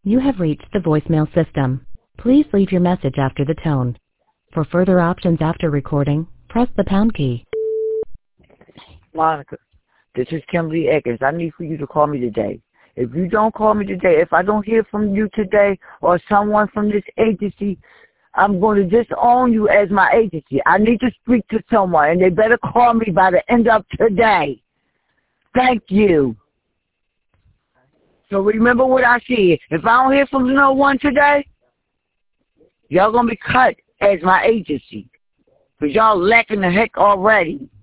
You have reached the voicemail system. Please leave your message after the tone. For further options after recording, press the pound key. Monica, this is Kimberly Eggers. I need for you to call me today. If you don't call me today, if I don't hear from you today or someone from this agency, I'm going to disown you as my agency. I need to speak to someone, and they better call me by the end of today. Thank you. So remember what I said. If I don't hear from no one today, y'all going to be cut as my agency. Because y'all lacking the heck already.